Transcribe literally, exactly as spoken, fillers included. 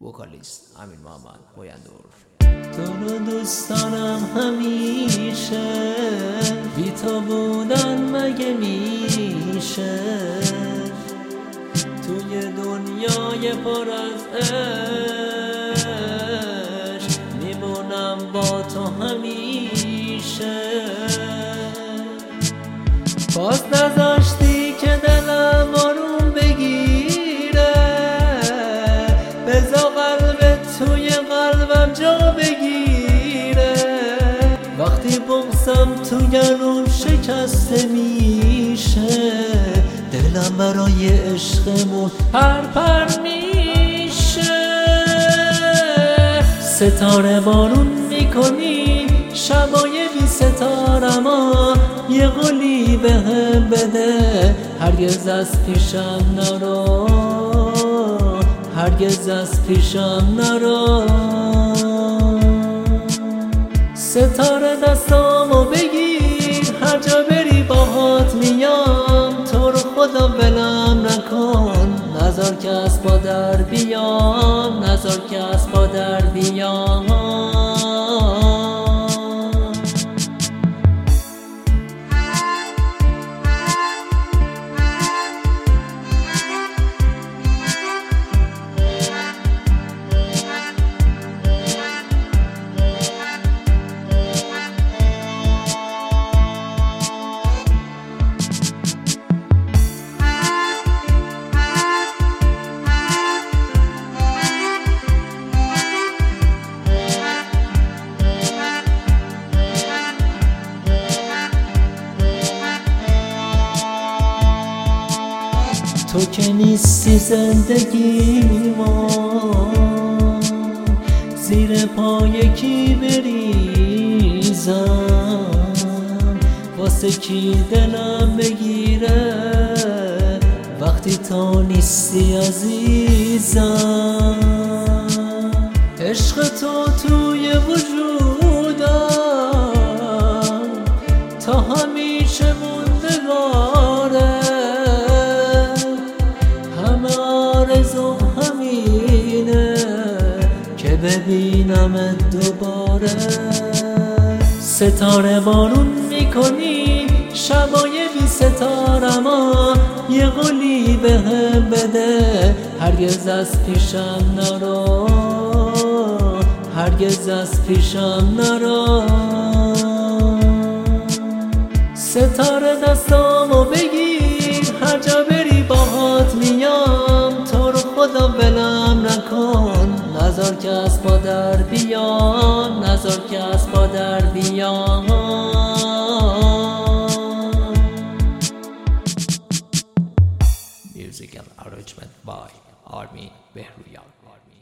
وکالیست امین محمد بویندور. تو رو دوست دارم همیشه، بی تو بودن مگه میشه؟ توی دنیای پر از عشق میمونم با تو همیشه. باز نذاشتی که دلم آروم بگیره، بذار قلبت توی قلبم جا بگیره. وقتی بغضم تو گلوم شکسته میشه، دلم برای عشقمون پر پر میشه. ستاره بارون میکنی شبای بی ستارما، یه قولی بهم بده هرگز از پیشم نرو، هرگز از پیشم نرو. ستاره دستامو بگیر، هر جا بری باهات میام. تو رو خدا ولم نکن، نذار که از پا در بیام، نذار که از پا در بیام. تو که نیستی زندگی ما، زیر پای کی بریزم؟ واسه کی دلم بگیره وقتی تو نیستی عزیزم؟ عشق تو توی وجودم تا همیشه موندگاره. آرزوم همینه که ببینمت دوباره. ستاره بارون میکنی شبای بی ستارما، یه قولی بهم بده هرگز از پیشم نرو، هرگز از پیشم نرو. ستاره دستامو بگیر، هر جا بری باهات میام. تو رو خدا ولم نکن، نذار که از پا در بیام، نذار که از پا در بیام. Musical arrangement by Armin Behruyan.